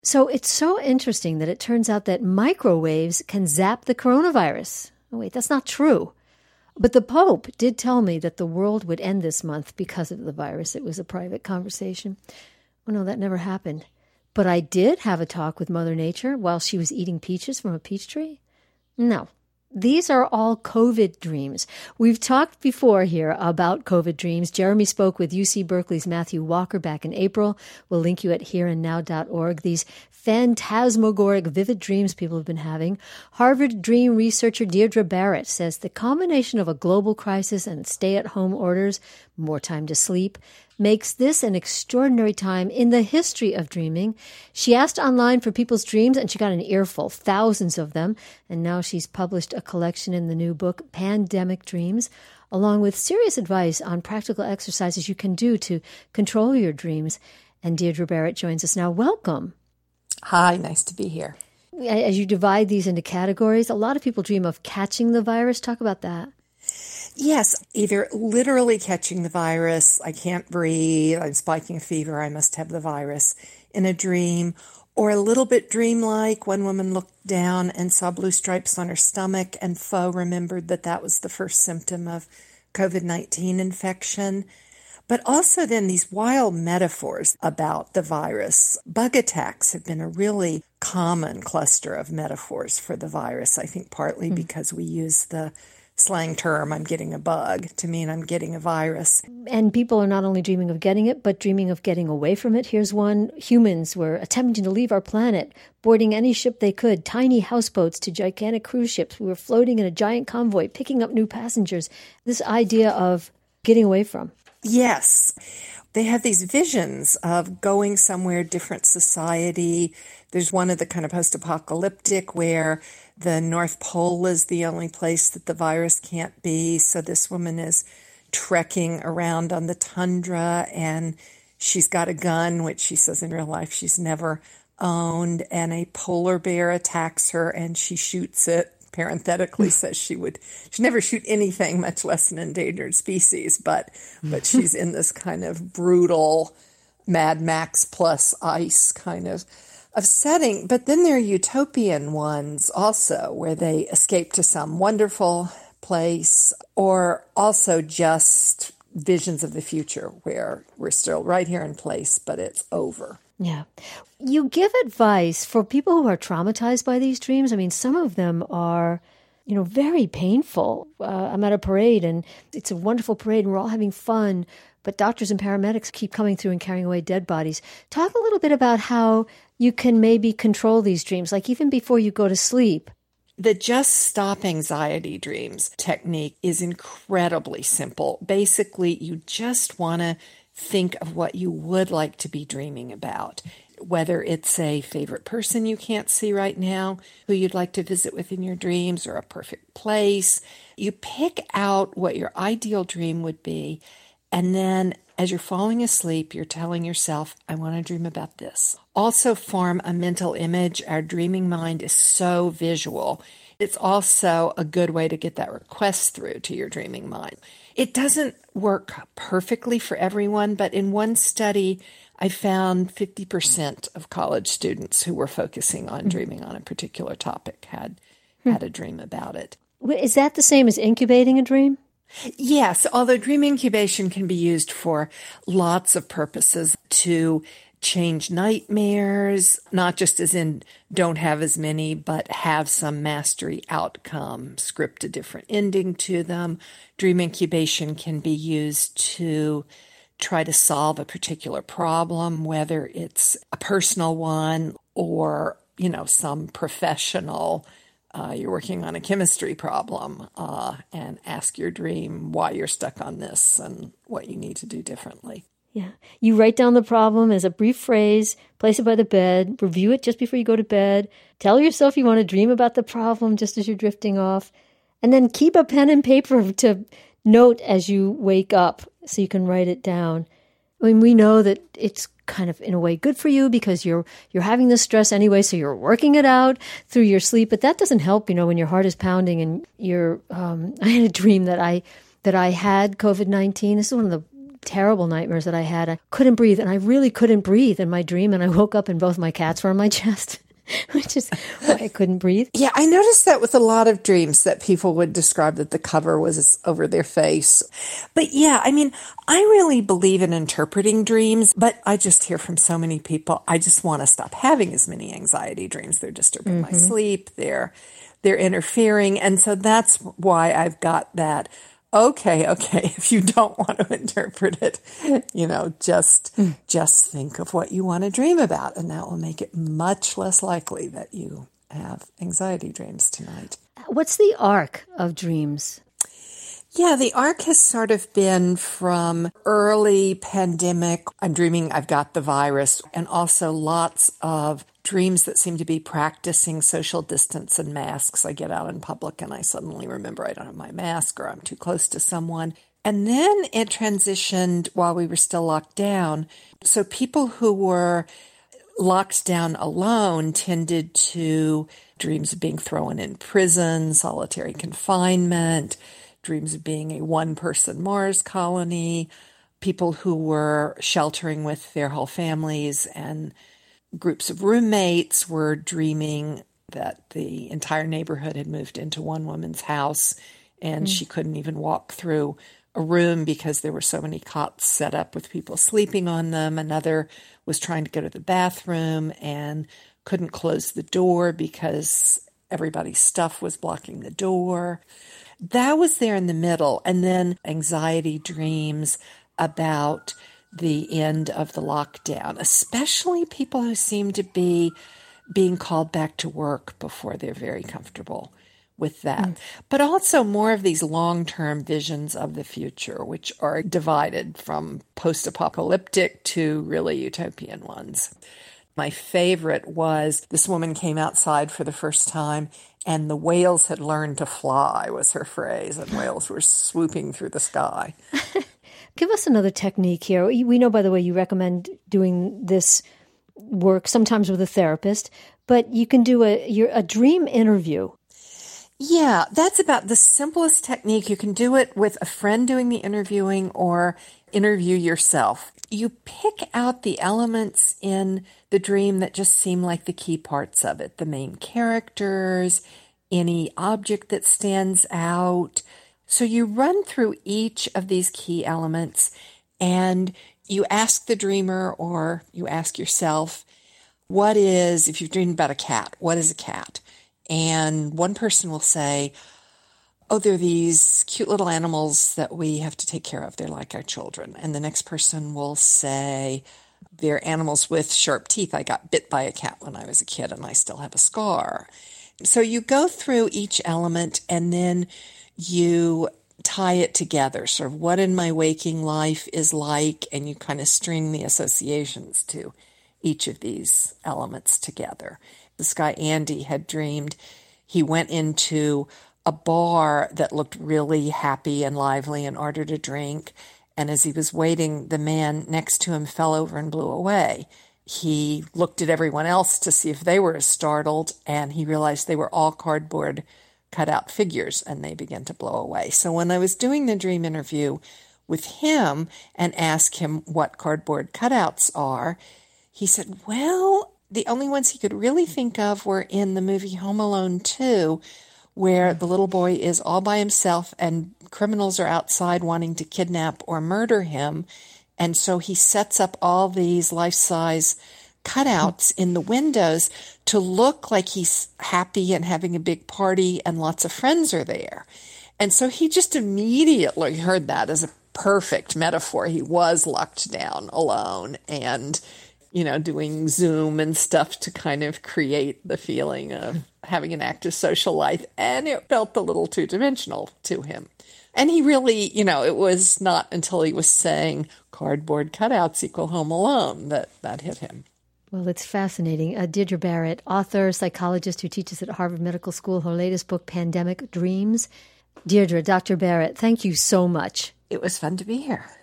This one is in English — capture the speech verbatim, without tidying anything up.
So it's so interesting that it turns out that microwaves can zap the coronavirus. Oh, wait, that's not true. But the Pope did tell me that the world would end this month because of the virus. It was a private conversation. Oh, no, that never happened. But I did have a talk with Mother Nature while she was eating peaches from a peach tree. No, these are all COVID dreams. We've talked before here about COVID dreams. Jeremy spoke with U C Berkeley's Matthew Walker back in April. We'll link you at here and now dot org. These phantasmagoric, vivid dreams people have been having. Harvard dream researcher Deirdre Barrett says the combination of a global crisis and stay-at-home orders, more time to sleep, makes this an extraordinary time in the history of dreaming. She asked online for people's dreams, and she got an earful, thousands of them. And now she's published a collection in the new book, Pandemic Dreams, along with serious advice on practical exercises you can do to control your dreams. And Deirdre Barrett joins us now. Welcome. Hi, nice to be here. As you divide these into categories, a lot of people dream of catching the virus. Talk about that. Yes, either literally catching the virus, I can't breathe, I'm spiking a fever, I must have the virus in a dream, or a little bit dreamlike. One woman looked down and saw blue stripes on her stomach, and Fo remembered that that was the first symptom of COVID nineteen infection. But also then these wild metaphors about the virus. Bug attacks have been a really common cluster of metaphors for the virus, I think partly mm. because we use the slang term, I'm getting a bug, to mean I'm getting a virus. And people are not only dreaming of getting it, but dreaming of getting away from it. Here's one. Humans were attempting to leave our planet, boarding any ship they could, tiny houseboats to gigantic cruise ships. We were floating in a giant convoy, picking up new passengers. This idea of getting away from. Yes. They have these visions of going somewhere, different society. There's one of the kind of post-apocalyptic where the North Pole is the only place that the virus can't be. So this woman is trekking around on the tundra, and she's got a gun, which she says in real life she's never owned, and a polar bear attacks her and she shoots it. Parenthetically says she would, she'd never shoot anything, much less an endangered species, but but she's in this kind of brutal Mad Max plus ice kind of, of setting. But then there are utopian ones also, where they escape to some wonderful place, or also just visions of the future where we're still right here in place, but it's over. Yeah. You give advice for people who are traumatized by these dreams. I mean, some of them are, you know, very painful. Uh, I'm at a parade, and it's a wonderful parade, and we're all having fun, but doctors and paramedics keep coming through and carrying away dead bodies. Talk a little bit about how you can maybe control these dreams, like even before you go to sleep. The Just Stop Anxiety Dreams technique is incredibly simple. Basically, you just want to think of what you would like to be dreaming about, whether it's a favorite person you can't see right now, who you'd like to visit with in your dreams, or a perfect place. You pick out what your ideal dream would be, and then as you're falling asleep, you're telling yourself, I want to dream about this. Also form a mental image. Our dreaming mind is so visual. It's also a good way to get that request through to your dreaming mind. It doesn't work perfectly for everyone, but in one study, I found fifty percent of college students who were focusing on dreaming on a particular topic had had a dream about it. Is that the same as incubating a dream? Yes, although dream incubation can be used for lots of purposes, to change nightmares, not just as in don't have as many, but have some mastery outcome, script a different ending to them. Dream incubation can be used to try to solve a particular problem, whether it's a personal one or, you know, some professional. Uh, you're working on a chemistry problem, uh, and ask your dream why you're stuck on this and what you need to do differently. Yeah. You write down the problem as a brief phrase, place it by the bed, review it just before you go to bed, tell yourself you want to dream about the problem just as you're drifting off, and then keep a pen and paper to note as you wake up so you can write it down. I mean, we know that it's kind of, in a way, good for you because you're you're having this stress anyway, so you're working it out through your sleep, but that doesn't help, you know, when your heart is pounding and you're, um, I had a dream that I, that I had COVID nineteen. This is one of the terrible nightmares that I had. I couldn't breathe, and I really couldn't breathe in my dream, and I woke up and both my cats were on my chest, which is why I couldn't breathe. Yeah, I noticed that with a lot of dreams that people would describe that the cover was over their face. But yeah, I mean, I really believe in interpreting dreams, but I just hear from so many people, I just want to stop having as many anxiety dreams. They're disturbing mm-hmm. my sleep. They're, they're interfering. And so that's why I've got that. Okay, okay, if you don't want to interpret it, you know, just mm. just think of what you want to dream about, and that will make it much less likely that you have anxiety dreams tonight. What's the arc of dreams? Yeah, the arc has sort of been from early pandemic, I'm dreaming I've got the virus, and also lots of dreams that seem to be practicing social distance and masks. I get out in public and I suddenly remember I don't have my mask or I'm too close to someone. And then it transitioned while we were still locked down. So people who were locked down alone tended to dreams of being thrown in prison, solitary confinement, dreams of being a one-person Mars colony, people who were sheltering with their whole families and groups of roommates were dreaming that the entire neighborhood had moved into one woman's house and mm. she couldn't even walk through a room because there were so many cots set up with people sleeping on them. Another was trying to go to the bathroom and couldn't close the door because everybody's stuff was blocking the door. That was there in the middle. And then anxiety dreams about the end of the lockdown, especially people who seem to be being called back to work before they're very comfortable with that. Mm. But also more of these long-term visions of the future, which are divided from post-apocalyptic to really utopian ones. My favorite was this woman came outside for the first time and the whales had learned to fly, was her phrase, and whales were swooping through the sky. Give us another technique here. We know, by the way, you recommend doing this work sometimes with a therapist, but you can do a your, a dream interview. Yeah, that's about the simplest technique. You can do it with a friend doing the interviewing or interview yourself. You pick out the elements in the dream that just seem like the key parts of it, the main characters, any object that stands out. So you run through each of these key elements and you ask the dreamer or you ask yourself, what is, if you've dreamed about a cat, what is a cat? And one person will say, oh, they're these cute little animals that we have to take care of. They're like our children. And the next person will say, they're animals with sharp teeth. I got bit by a cat when I was a kid and I still have a scar. So you go through each element and then you tie it together, sort of what in my waking life is like, and you kind of string the associations to each of these elements together. This guy, Andy, had dreamed he went into a bar that looked really happy and lively and ordered a drink, and as he was waiting, the man next to him fell over and blew away. He looked at everyone else to see if they were as startled, and he realized they were all cardboard cutout figures, and they began to blow away. So when I was doing the dream interview with him and asked him what cardboard cutouts are, he said, well, the only ones he could really think of were in the movie Home Alone two, where the little boy is all by himself and criminals are outside wanting to kidnap or murder him. And so he sets up all these life-size cutouts in the windows to look like he's happy and having a big party and lots of friends are there. And so he just immediately heard that as a perfect metaphor. He was locked down alone and, you know, doing Zoom and stuff to kind of create the feeling of having an active social life. And it felt a little two-dimensional to him. And he really, you know, it was not until he was saying cardboard cutouts equal Home Alone that that hit him. Well, it's fascinating. Uh, Deirdre Barrett, author, psychologist who teaches at Harvard Medical School, her latest book, Pandemic Dreams. Deirdre, Doctor Barrett, thank you so much. It was fun to be here.